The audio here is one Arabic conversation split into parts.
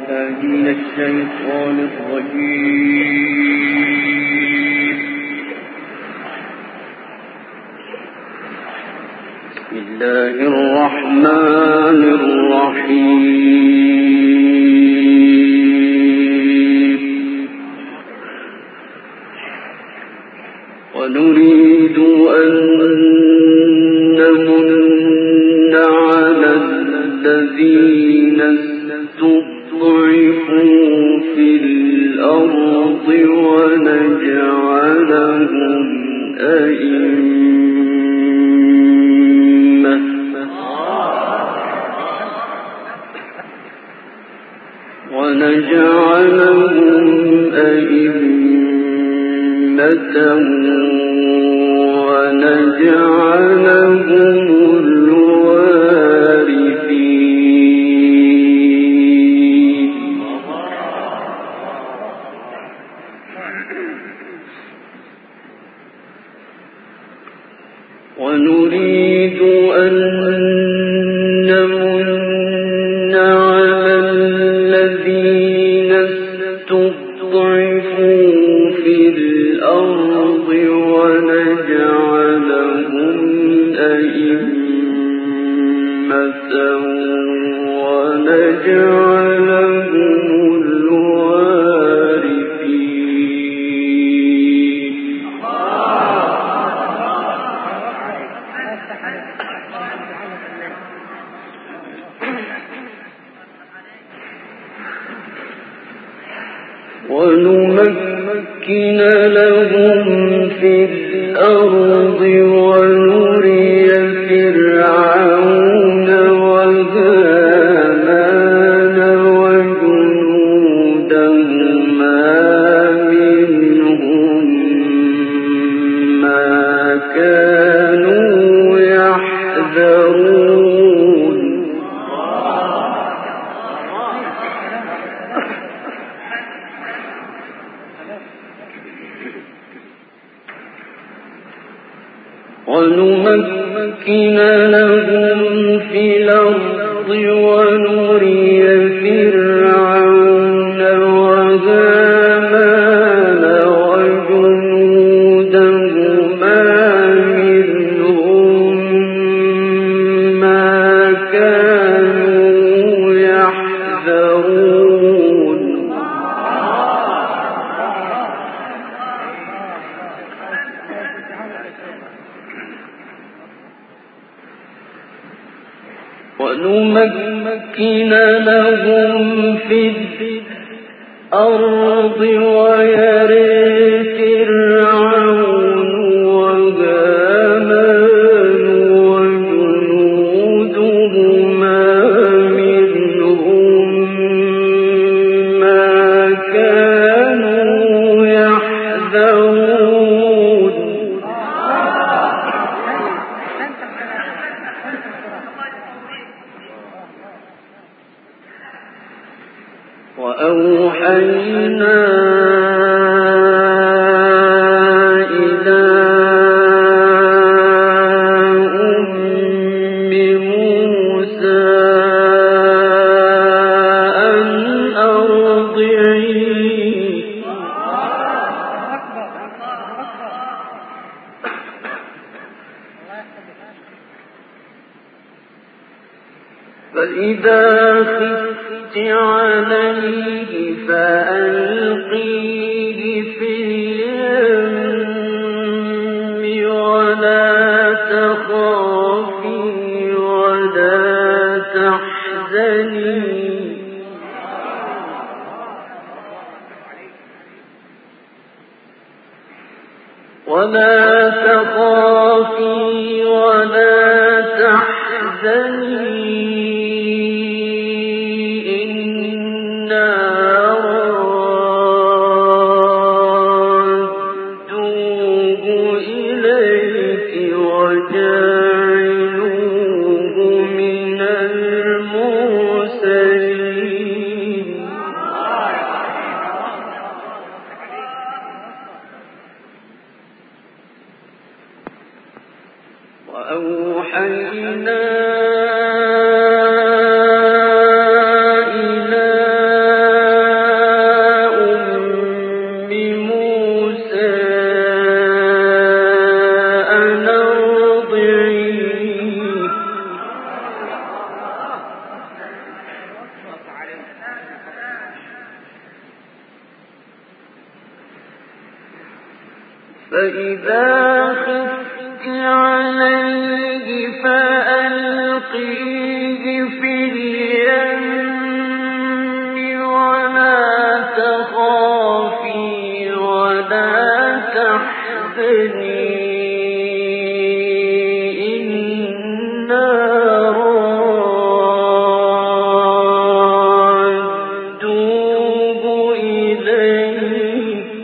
بالله من الشيطان الرجيم. بسم الله الرحمن الرحيم. ونريد أن نمن على الذين استضعفوا في الأرض ونجعلهم أئمة ونجعلهم الوارثين. ونريد أن نمن على الذين استضعفوا في الأرض ونجعلهم أئمة ونجعلهم الوارثين. ونمكن لهم في الأرض ونري فرعون وهامان وجنودهما منهم ما كانوا يحذرون. ونمكن لهم في الأرض ونري فرعون وهامان وجنودهما منهم ما كانوا يحذرون. ونمكن لهم في الأرض ويري فرعون وهامان وجنودهما منهم ما كانوا يحذرون. وأوحينا إلى أم موسى أن أرضعيه فإذا خفت عليه فألقيه في اليم ولا تخافي ولا تحزني وأوحينا فإذا خفت عليه فألقيه في اليم ولا تخافي ولا تحزني إنا رادوه إليك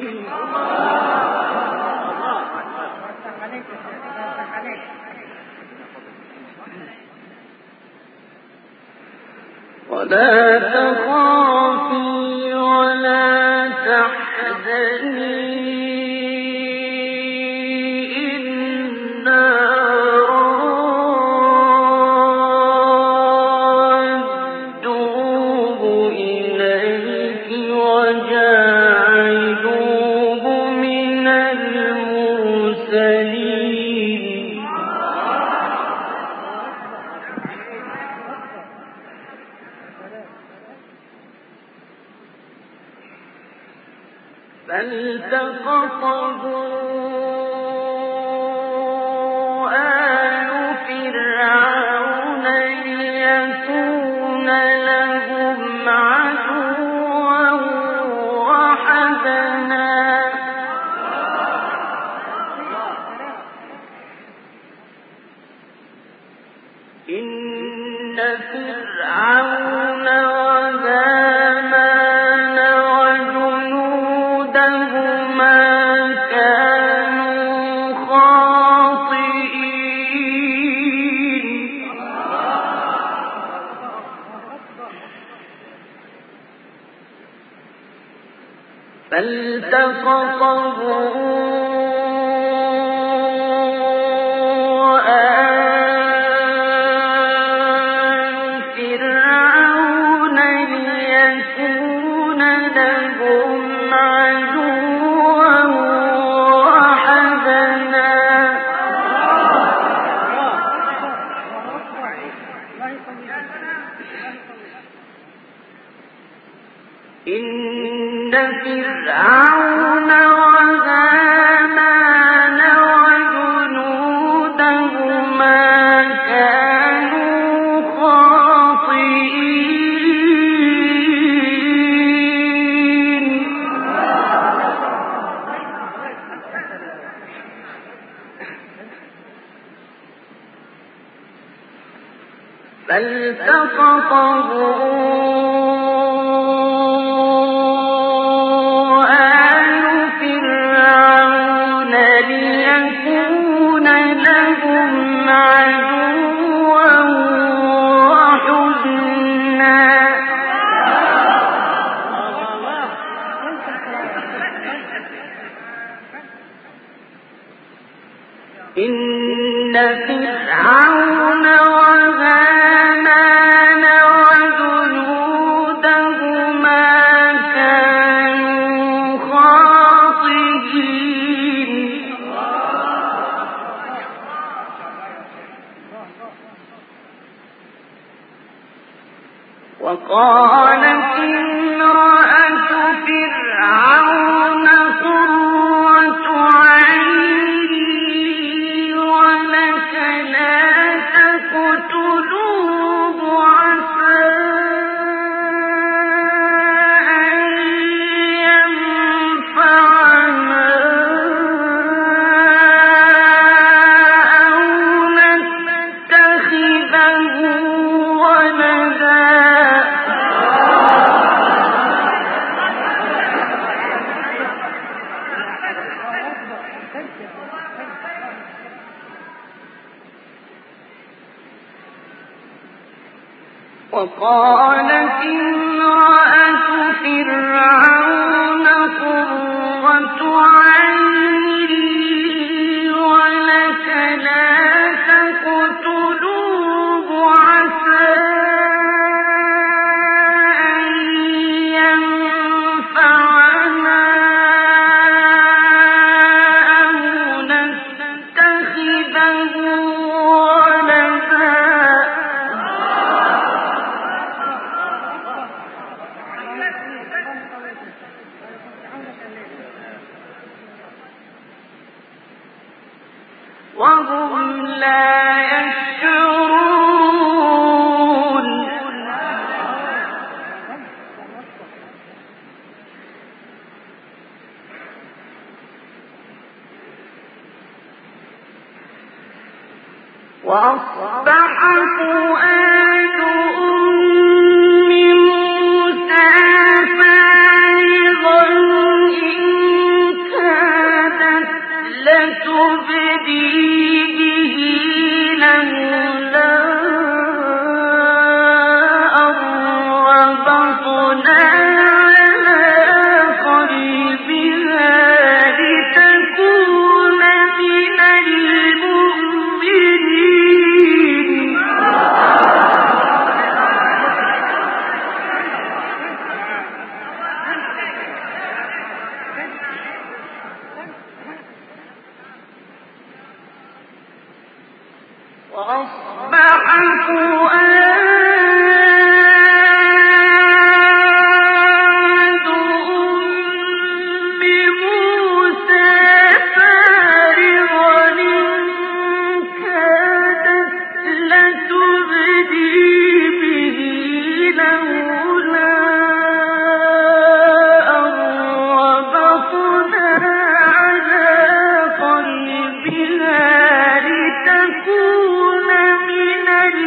ولا تخافي ولا تحزني إنا رادوه إليك وجاعلوه من المرسلين فالتقطه آل فرعون ليكون لهم عدوا وحزنا إن فرعون وهامان وجنودهما كانوا خاطئين فالتقطه فرعون ليكون لهم عدوا وحزنا إن فرعون وهامان وجنودهما كانوا خاطئين فالتقطه آل فرعون ليكون لهم عدوا وحزنا إن فرعون وهامان وجنودهما كانوا خاطئين وقالت امرأة فرعون قرة عين لي ولك لا تقتلوه عسى أن ينفعنا أو نتخذه ولدا وقالت امرأة فرعون قرة عين لي ولك لا تقتلوه عسى أن ينفعنا أو نتخذه ولدا وهم لا يشعرون. وأصبح فؤاد أم موسى فارغا إن كادت لتبدي به لولا أن ربطنا على قلبها لتكون من المؤمنين. وأصبح فؤاد أم موسى فارغا إن كادت لتبدي به لولا أن ربطنا على قلبها لتكون من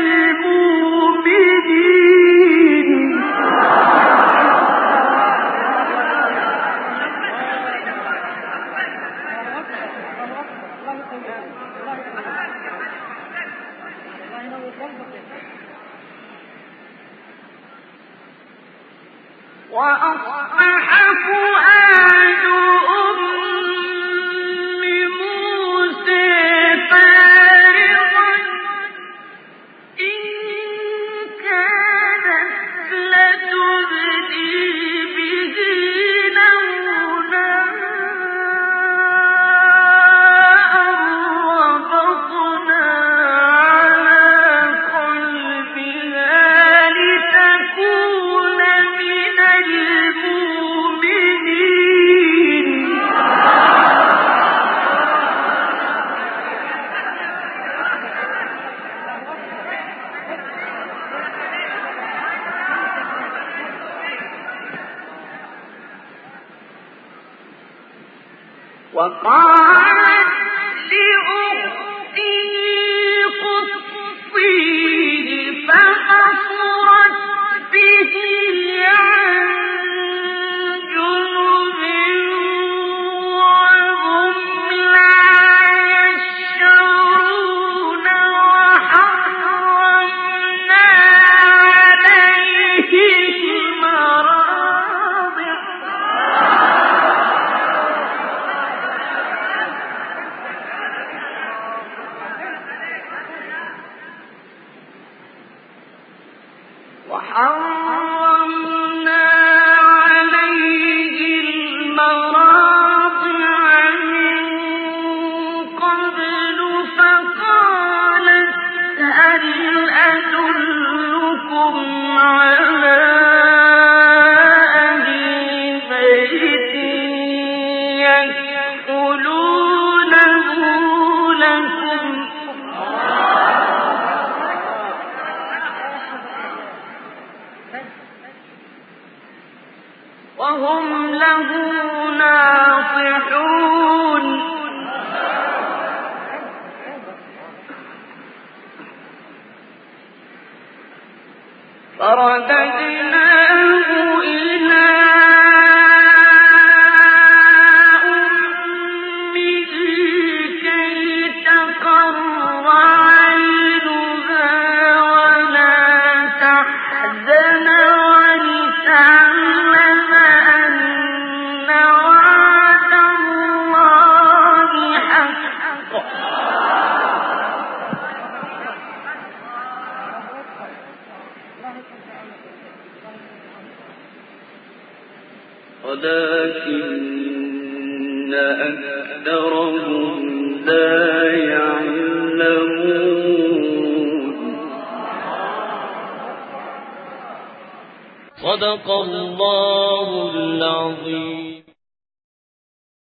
المؤمنين. وأصبح فؤاد أم موسى فارغا إن كادت لتبدي به لولا أن ربطنا على قلبها لتكون من المؤمنين. وقالت لأخته قصيه فبصرت به عن جنب وهم لا يشعرون. وحرمنا عليه المراضع وحرمنا عليه المراضع من قبل فقالت هل أدلكم على أهل بيت يكفلونه لكم وهم له ناصحون. فرددناه إلى أمه كي تقر عينها ولا تحزن ولتعلم أن وعد الله حق. ولكن أكثرهم لا يعلمون. صدق الله العظيم.